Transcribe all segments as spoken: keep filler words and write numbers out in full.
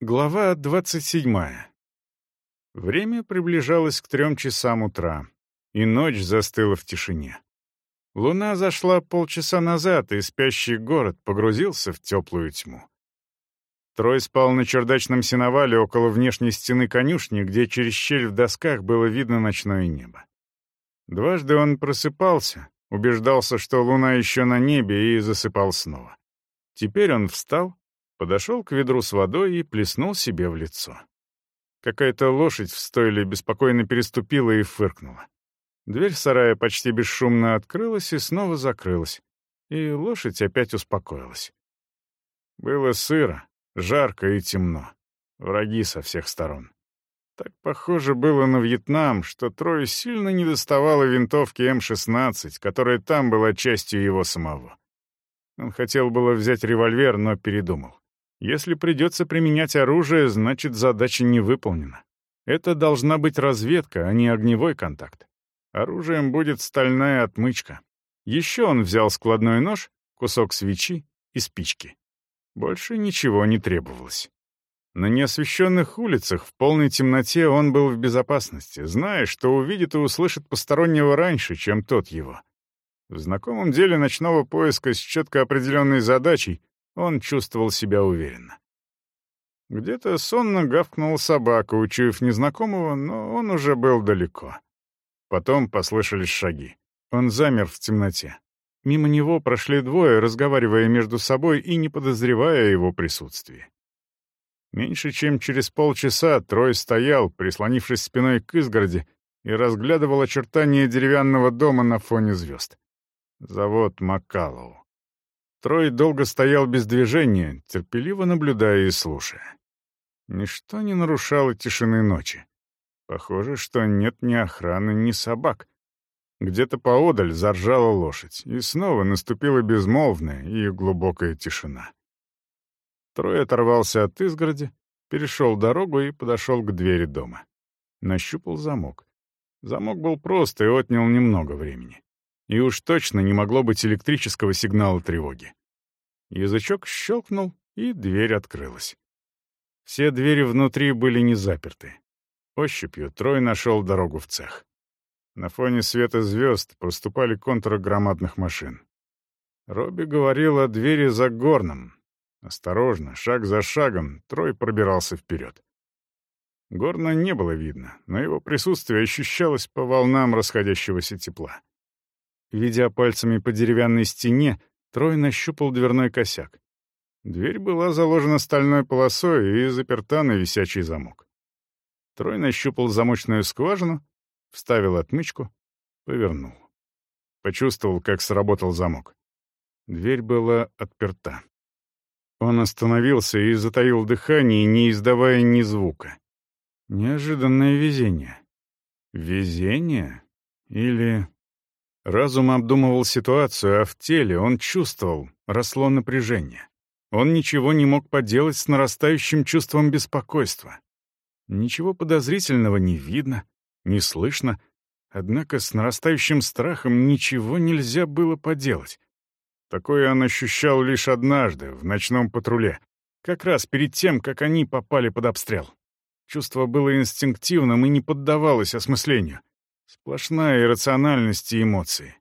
Глава двадцать седьмая. Время приближалось к трем часам утра, и ночь застыла в тишине. Луна зашла полчаса назад, и спящий город погрузился в теплую тьму. Трой спал на чердачном сеновале около внешней стены конюшни, где через щель в досках было видно ночное небо. Дважды он просыпался, убеждался, что луна еще на небе, и засыпал снова. Теперь он встал, подошел к ведру с водой и плеснул себе в лицо. Какая-то лошадь в стойле беспокойно переступила и фыркнула. Дверь сарая почти бесшумно открылась и снова закрылась, и лошадь опять успокоилась. Было сыро, жарко и темно. Враги со всех сторон. Так похоже было на Вьетнам, что Трою сильно недоставало винтовки эм шестнадцать, которая там была частью его самого. Он хотел было взять револьвер, но передумал. Если придется применять оружие, значит, задача не выполнена. Это должна быть разведка, а не огневой контакт. Оружием будет стальная отмычка. Еще он взял складной нож, кусок свечи и спички. Больше ничего не требовалось. На неосвещенных улицах в полной темноте он был в безопасности, зная, что увидит и услышит постороннего раньше, чем тот его. В знакомом деле ночного поиска с четко определенной задачей он чувствовал себя уверенно. Где-то сонно гавкнула собака, учуяв незнакомого, но он уже был далеко. Потом послышались шаги. Он замер в темноте. Мимо него прошли двое, разговаривая между собой и не подозревая о его присутствии. Меньше чем через полчаса Трой стоял, прислонившись спиной к изгороди, и разглядывал очертания деревянного дома на фоне звезд. Завод Маккаллоу. Трой долго стоял без движения, терпеливо наблюдая и слушая. Ничто не нарушало тишины ночи. Похоже, что нет ни охраны, ни собак. Где-то поодаль заржала лошадь, и снова наступила безмолвная и глубокая тишина. Трой оторвался от изгороди, перешел дорогу и подошел к двери дома. Нащупал замок. Замок был прост и отнял немного времени. И уж точно не могло быть электрического сигнала тревоги. Язычок щелкнул, и дверь открылась. Все двери внутри были не заперты. Ощупью Трой нашел дорогу в цех. На фоне света звезд проступали контуры громадных машин. Робби говорил о двери за горном. Осторожно, шаг за шагом, Трой пробирался вперед. Горна не было видно, но его присутствие ощущалось по волнам расходящегося тепла. Ведя пальцами по деревянной стене, Трой нащупал дверной косяк. Дверь была заложена стальной полосой и заперта на висячий замок. Трой нащупал замочную скважину, вставил отмычку, повернул. Почувствовал, как сработал замок. Дверь была отперта. Он остановился и затаил дыхание, не издавая ни звука. Неожиданное везение. Везение? Или... Разум обдумывал ситуацию, а в теле он чувствовал, росло напряжение. Он ничего не мог поделать с нарастающим чувством беспокойства. Ничего подозрительного не видно, не слышно, однако с нарастающим страхом ничего нельзя было поделать. Такое он ощущал лишь однажды, в ночном патруле, как раз перед тем, как они попали под обстрел. Чувство было инстинктивным и не поддавалось осмыслению. Сплошная иррациональность и эмоции.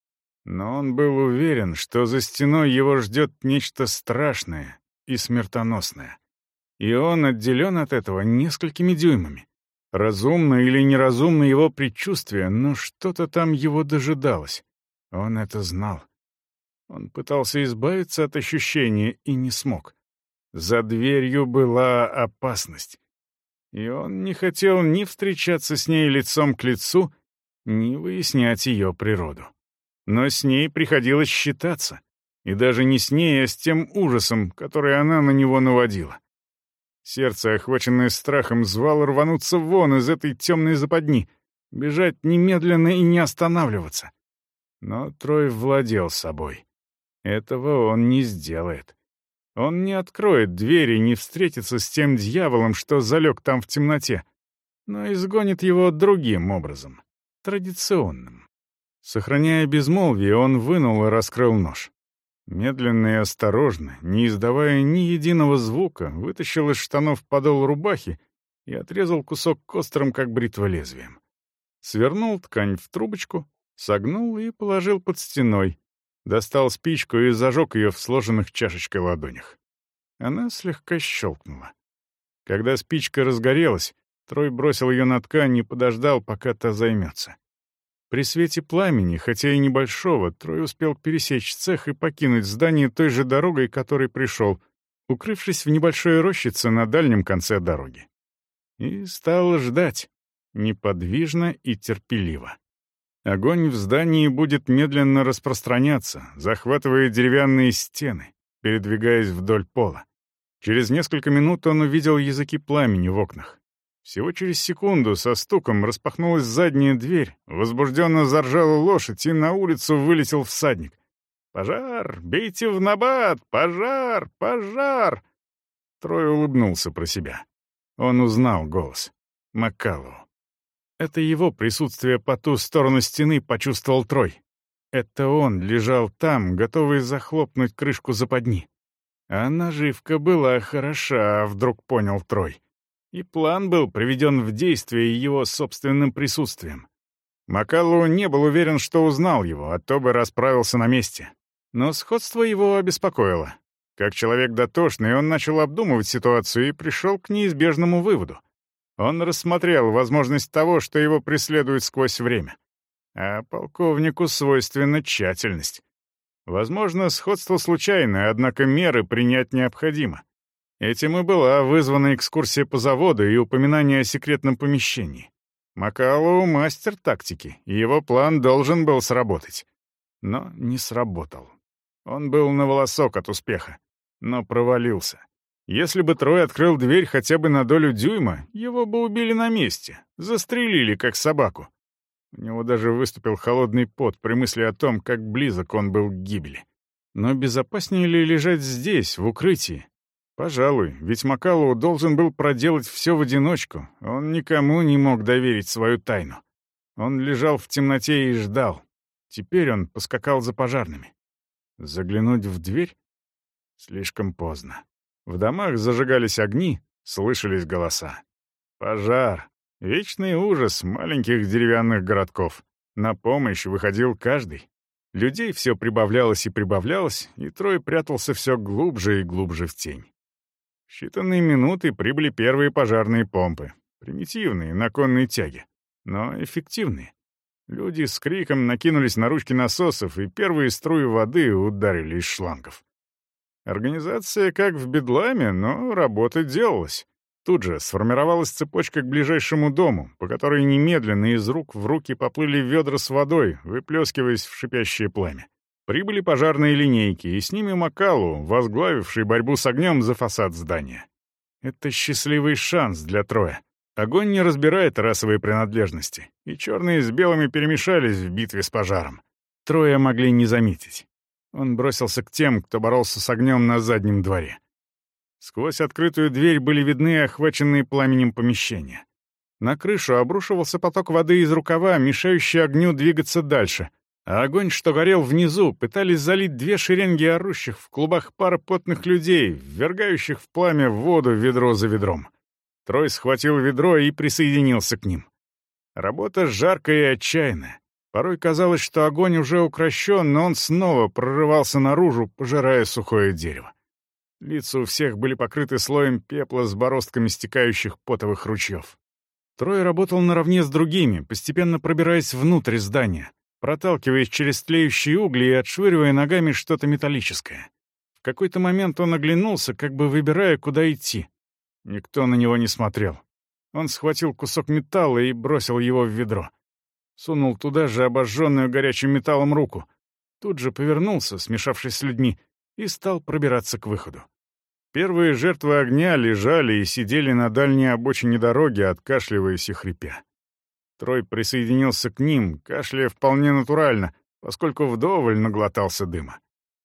Но он был уверен, что за стеной его ждет нечто страшное и смертоносное. И он отделен от этого несколькими дюймами. Разумно или неразумно его предчувствие, но что-то там его дожидалось. Он это знал. Он пытался избавиться от ощущения и не смог. За дверью была опасность. И он не хотел ни встречаться с ней лицом к лицу, ни выяснять ее природу. Но с ней приходилось считаться. И даже не с ней, а с тем ужасом, который она на него наводила. Сердце, охваченное страхом, звало рвануться вон из этой темной западни, бежать немедленно и не останавливаться. Но Трой владел собой. Этого он не сделает. Он не откроет двери, не встретится с тем дьяволом, что залег там в темноте, но изгонит его другим образом, традиционным. Сохраняя безмолвие, он вынул и раскрыл нож. Медленно и осторожно, не издавая ни единого звука, вытащил из штанов подол рубахи и отрезал кусок к острым, как бритва, лезвием. Свернул ткань в трубочку, согнул и положил под стеной. Достал спичку и зажег ее в сложенных чашечкой ладонях. Она слегка щелкнула. Когда спичка разгорелась, Трой бросил ее на ткань и подождал, пока та займется. При свете пламени, хотя и небольшого, Трой успел пересечь цех и покинуть здание той же дорогой, которой пришел, укрывшись в небольшой рощице на дальнем конце дороги. И стал ждать, неподвижно и терпеливо. Огонь в здании будет медленно распространяться, захватывая деревянные стены, передвигаясь вдоль пола. Через несколько минут он увидел языки пламени в окнах. Всего через секунду со стуком распахнулась задняя дверь, возбужденно заржала лошадь, и на улицу вылетел всадник. «Пожар! Бейте в набат! Пожар! Пожар!» Трой улыбнулся про себя. Он узнал голос. Маккаллоу. Это его присутствие по ту сторону стены почувствовал Трой. Это он лежал там, готовый захлопнуть крышку западни. А наживка была хороша, вдруг понял Трой. И план был приведен в действие его собственным присутствием. Маккаллоу не был уверен, что узнал его, а то бы расправился на месте. Но сходство его обеспокоило. Как человек дотошный, он начал обдумывать ситуацию и пришел к неизбежному выводу. Он рассмотрел возможность того, что его преследует сквозь время. А полковнику свойственна тщательность. Возможно, сходство случайное, однако меры принять необходимо. Этим и была вызвана экскурсия по заводу и упоминание о секретном помещении. Маккаллоу — мастер тактики, и его план должен был сработать. Но не сработал. Он был на волосок от успеха, но провалился. Если бы Трой открыл дверь хотя бы на долю дюйма, его бы убили на месте, застрелили, как собаку. У него даже выступил холодный пот при мысли о том, как близок он был к гибели. Но безопаснее ли лежать здесь, в укрытии? Пожалуй, ведь Маккаллоу должен был проделать все в одиночку, он никому не мог доверить свою тайну. Он лежал в темноте и ждал. Теперь он поскакал за пожарными. Заглянуть в дверь? Слишком поздно. В домах зажигались огни, слышались голоса. Пожар. Вечный ужас маленьких деревянных городков. На помощь выходил каждый. Людей все прибавлялось и прибавлялось, и Трой прятался все глубже и глубже в тень. В считанные минуты прибыли первые пожарные помпы. Примитивные, на конной тяге, но эффективные. Люди с криком накинулись на ручки насосов, и первые струи воды ударили из шлангов. Организация как в бедламе, но работа делалась. Тут же сформировалась цепочка к ближайшему дому, по которой немедленно из рук в руки поплыли ведра с водой, выплескиваясь в шипящее пламя. Прибыли пожарные линейки, и с ними Маккаллоу, возглавивший борьбу с огнем за фасад здания. Это счастливый шанс для Троя. Огонь не разбирает расовые принадлежности, и черные с белыми перемешались в битве с пожаром. Троя могли не заметить. Он бросился к тем, кто боролся с огнем на заднем дворе. Сквозь открытую дверь были видны охваченные пламенем помещения. На крышу обрушивался поток воды из рукава, мешающий огню двигаться дальше, а огонь, что горел внизу, пытались залить две шеренги орущих в клубах пара потных людей, ввергающих в пламя воду ведро за ведром. Трой схватил ведро и присоединился к ним. Работа жаркая и отчаянная. Порой казалось, что огонь уже укрощен, но он снова прорывался наружу, пожирая сухое дерево. Лица у всех были покрыты слоем пепла с бороздками стекающих потовых ручьев. Трой работал наравне с другими, постепенно пробираясь внутрь здания, проталкиваясь через тлеющие угли и отшвыривая ногами что-то металлическое. В какой-то момент он оглянулся, как бы выбирая, куда идти. Никто на него не смотрел. Он схватил кусок металла и бросил его в ведро. Сунул туда же обожженную горячим металлом руку. Тут же повернулся, смешавшись с людьми, и стал пробираться к выходу. Первые жертвы огня лежали и сидели на дальней обочине дороги, откашливаясь и хрипя. Трой присоединился к ним, кашляя вполне натурально, поскольку вдоволь наглотался дыма.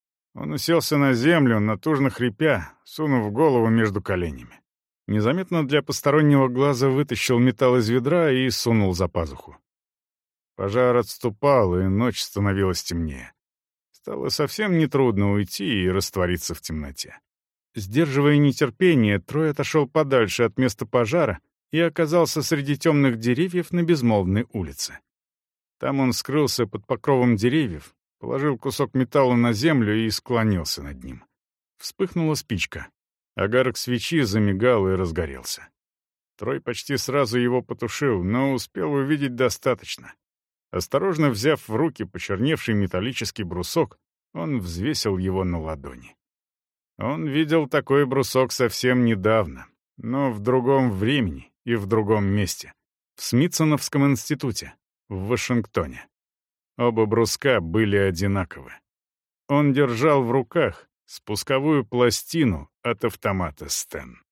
Он уселся на землю, натужно хрипя, сунув голову между коленями. Незаметно для постороннего глаза вытащил металл из ведра и сунул за пазуху. Пожар отступал, и ночь становилась темнее. стало совсем нетрудно уйти и раствориться в темноте. Сдерживая нетерпение, Трой отошел подальше от места пожара и оказался среди темных деревьев на безмолвной улице. Там он скрылся под покровом деревьев, положил кусок металла на землю и склонился над ним. Вспыхнула спичка. Огарок свечи замигал и разгорелся. Трой почти сразу его потушил, но успел увидеть достаточно. Осторожно взяв в руки почерневший металлический брусок, он взвесил его на ладони. Он видел такой брусок совсем недавно, но в другом времени и в другом месте. В Смитсоновском институте, в Вашингтоне. Оба бруска были одинаковы. Он держал в руках спусковую пластину от автомата «Стен».